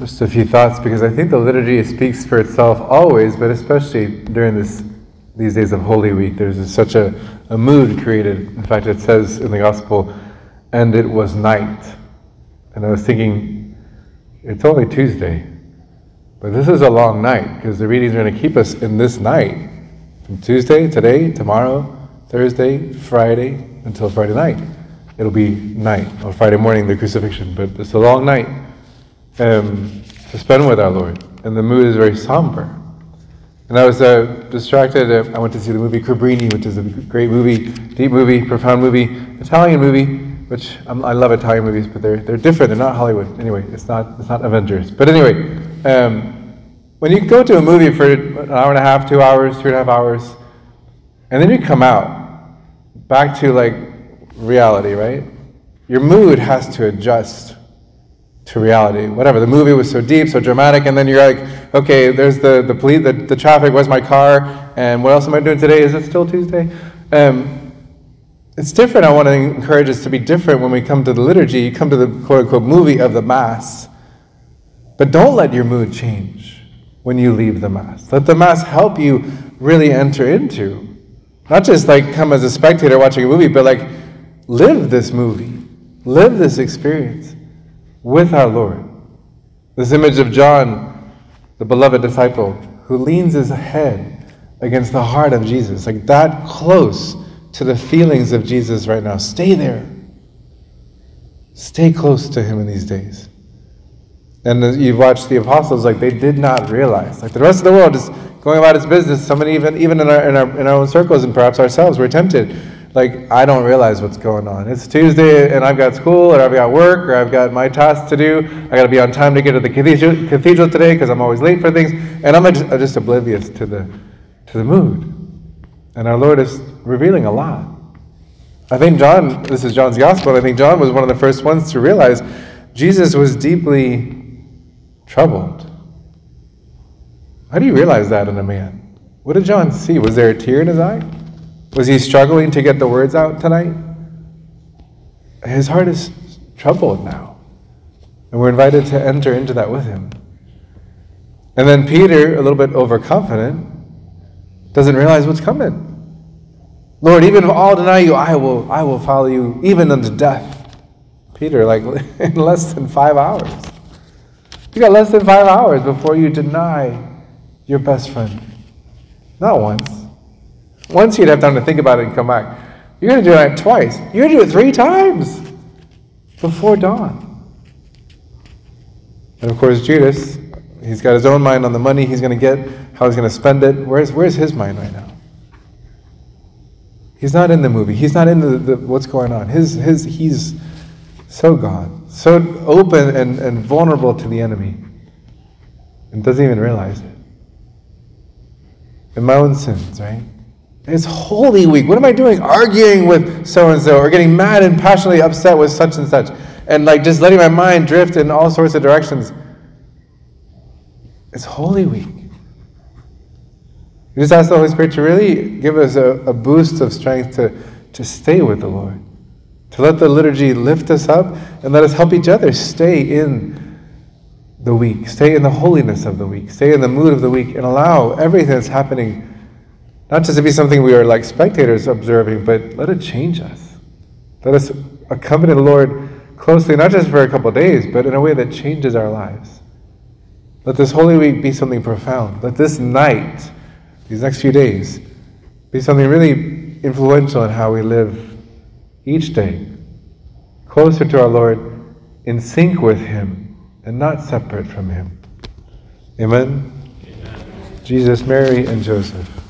Just a few thoughts, because I think the liturgy speaks for itself always, but especially during these days of Holy Week. There's such a mood created. In fact, it says in the Gospel, "And it was night." And I was thinking, it's only Tuesday, but this is a long night, because the readings are going to keep us in this night. From Tuesday, today, tomorrow, Thursday, Friday, until Friday night. It'll be night, or Friday morning, the crucifixion, but it's a long night to spend with our Lord, and the mood is very somber. And I was distracted. I went to see the movie Cabrini, which is a great movie, deep movie, profound movie, Italian movie, which I love Italian movies, but they're different. They're not Hollywood. Anyway, it's not Avengers. But anyway, when you go to a movie for an hour and a half, 2 hours, 3.5 hours, and then you come out back to like reality, right? Your mood has to adjust to reality. Whatever, the movie was so deep, so dramatic, and then you're like, okay, there's the police, the traffic, where's my car, and what else am I doing today? Is it still Tuesday? It's different. I want to encourage us to be different when we come to the liturgy. You come to the quote-unquote movie of the Mass, but don't let your mood change when you leave the Mass. Let the Mass help you really enter into, not just like come as a spectator watching a movie, but like live this movie, live this experience with our Lord. This image of John, the beloved disciple, who leans his head against the heart of Jesus, like that close to the feelings of Jesus right now. Stay there. Stay close to him in these days. And as you watch the apostles, like they did not realize, like the rest of the world is going about its business. Somebody even in our own circles, and perhaps ourselves, we're tempted. Like, I don't realize what's going on. It's Tuesday and I've got school, or I've got work, or I've got my tasks to do. I got to be on time to get to the cathedral today because I'm always late for things. And I'm just oblivious to the mood. And our Lord is revealing a lot. I think John, this is John's Gospel, I think John was one of the first ones to realize Jesus was deeply troubled. How do you realize that in a man? What did John see? Was there a tear in his eye? Was he struggling to get the words out tonight? His heart is troubled now. And we're invited to enter into that with him. And then Peter, a little bit overconfident, doesn't realize what's coming. Lord, even if all deny you, I will follow you, even unto death. Peter, like in less than 5 hours. You got less than 5 hours before you deny your best friend. Not once. Once you'd have time to think about it and come back. You're going to do it twice. You're going to do it 3 times before dawn. And of course, Judas, he's got his own mind on the money he's going to get, how he's going to spend it. Where's his mind right now? He's not in the movie. He's not in the what's going on. He's so gone, so open and vulnerable to the enemy, and doesn't even realize it. In my own sins, right? It's Holy Week. What am I doing? Arguing with so-and-so, or getting mad and passionately upset with such and such, and like just letting my mind drift in all sorts of directions. It's Holy Week. We just ask the Holy Spirit to really give us a boost of strength to stay with the Lord, to let the liturgy lift us up, and let us help each other stay in the week, stay in the holiness of the week, stay in the mood of the week, and allow everything that's happening not just to be something we are like spectators observing, but let it change us. Let us accompany the Lord closely, not just for a couple of days, but in a way that changes our lives. Let this Holy Week be something profound. Let this night, these next few days, be something really influential in how we live each day, closer to our Lord, in sync with Him, and not separate from Him. Amen? Amen. Jesus, Mary, and Joseph.